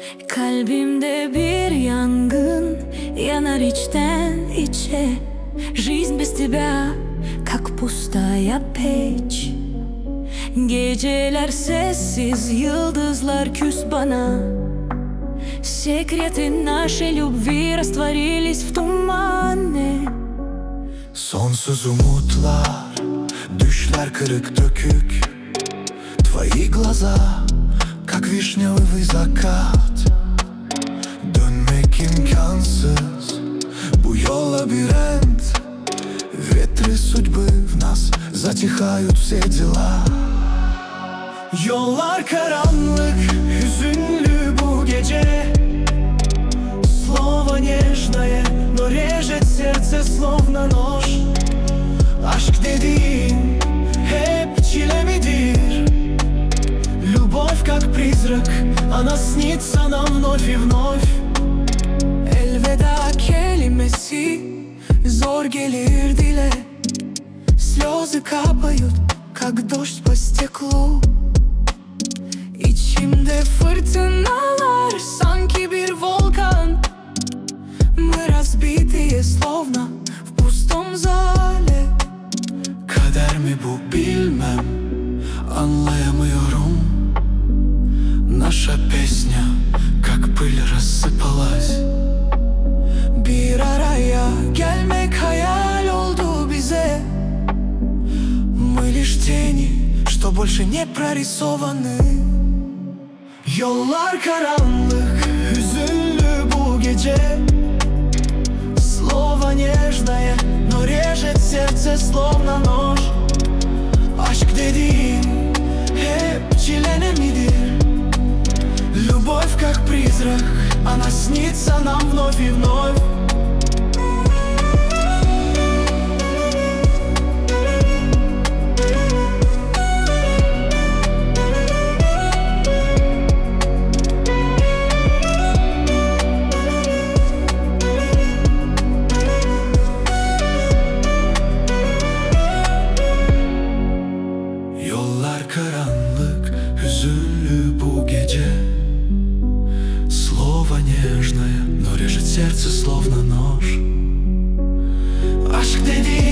Kalbimde bir yangın yanar içten içe. Жизнь без тебя, как pustая печь. Geceler sessiz, yıldızlar küs bana. Секреты нашей любви растворились в тумане. Sonsuz umutlar, düşler kırık dökük. Твои глаза, как вишневый закат. Dönmek imkansız, bu yol labirent. Ветры судьбы в нас, затихают все дела. Yollar karanlık, hüzünlü bu gece. Слово нежное, но режет сердце словно нож. Aşk dediğin hep çile midir? Любовь как призрак, она снится нам вновь и вновь. Elveda kelimesi zor gelir dile. Слезы капают, как дождь по стеклу. İçimde fırtınalar, sanki bir volkan. Мы разбитые, словно в пустом зале. Kader mi bu bilmem, anlayamıyorum. Наша песня, как пыль рассыпалась. Bir araya gelmek hayal oldu bize. Мы лишь тени, что больше не прорисованы. Yollar karanlık, hüzünlü bu gece. Слово нежное, но режет сердце словно нож. Aşk dediğin hep çile midir? Любовь как призрак, она снится нам вновь и вновь. Yollar karanlık, hüzünlü bu gece. Слово нежное, но режет сердце словно нож. Aşk dediğin